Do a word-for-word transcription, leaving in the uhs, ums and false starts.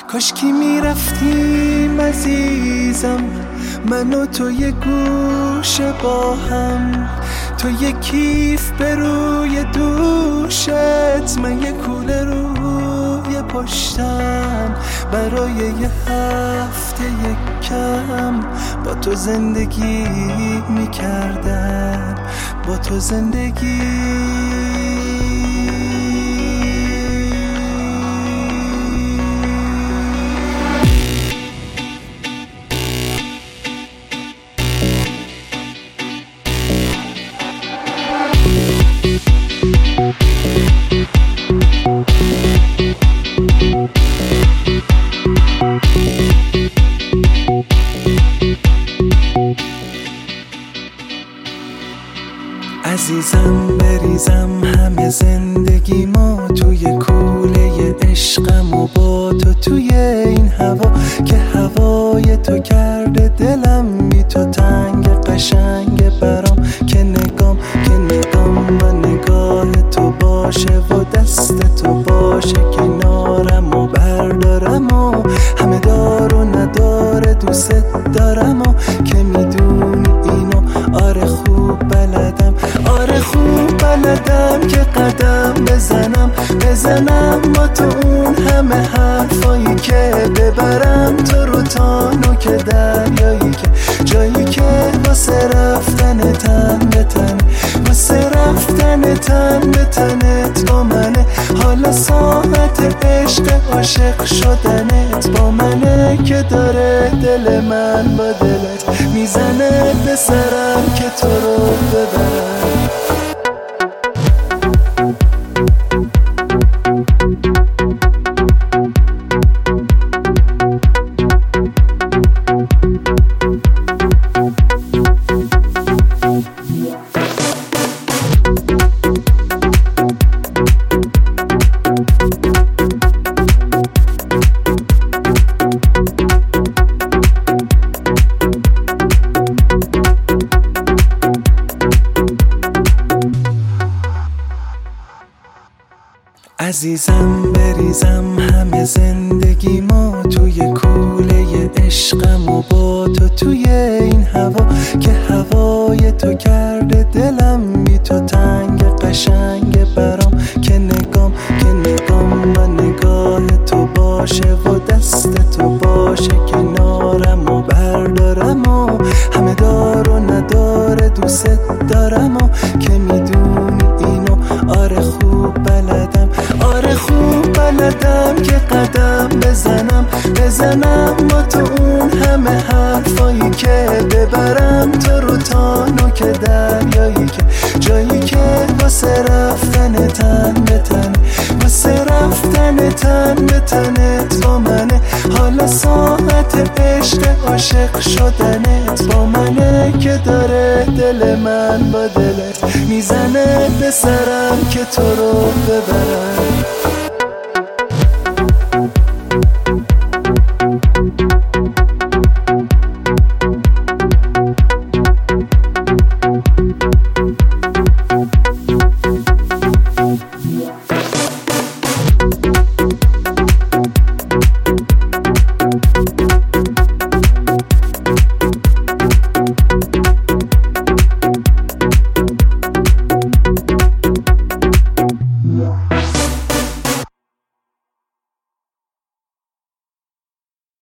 کاشکی میرفتیم عزیزم، من و تو یه گوشه با هم، تو یه کیف به روی دوشت، من یه کوله روی پشتم، برای یه هفته یک کم با تو زندگی میکردم، با تو زندگی. عزیزم بریزم همه زندگی ما توی کوله عشقم و با تو توی این هوا، که هوای تو کرده دلم بی تو تنگ قشنگ برام، که نگام که نگام و نگاه تو باشه و دست تو باشه کنارم و بردارم و همه دار و نداره دوست دارم و که میدونی اینو آره خوب بلدم، آره خوب بلدم که قدم بزنم بزنم با تو اون همه حرفایی که ببرم تو رو تا نوک دریایی، که جایی که واسه رفتن تن به تن، واسه رفتن تن به تنت با منه، حالا ساعت عشق عاشق شدنت با منه، که داره دل من با دلت میزنه به سرم که تو رو ببرم. عزیزم بریزم همه زندگی ما توی کوله عشقم و با تو توی این هوا، که هوای تو کرده دلم بی تو تنگ قشنگ برام، که نگام که نگام و نگاه تو باشه و دست تو باشه کنارم و بردارم و همه دار و نداره دوست دارم و که میدونی اینو آره خوب بلدم، آره خوب بلدم که قدم بزنم بزنم با تو اون همه حرفایی که ببرم تو رو تا نوک دریایی، که جایی که واسه رفتن تن به تن، واسه رفتن تن به تنت با منه، حالا ساعت عشق عاشق شدنت با منه، که داره دل من با دلت میزنه به سرم که تو رو ببرم.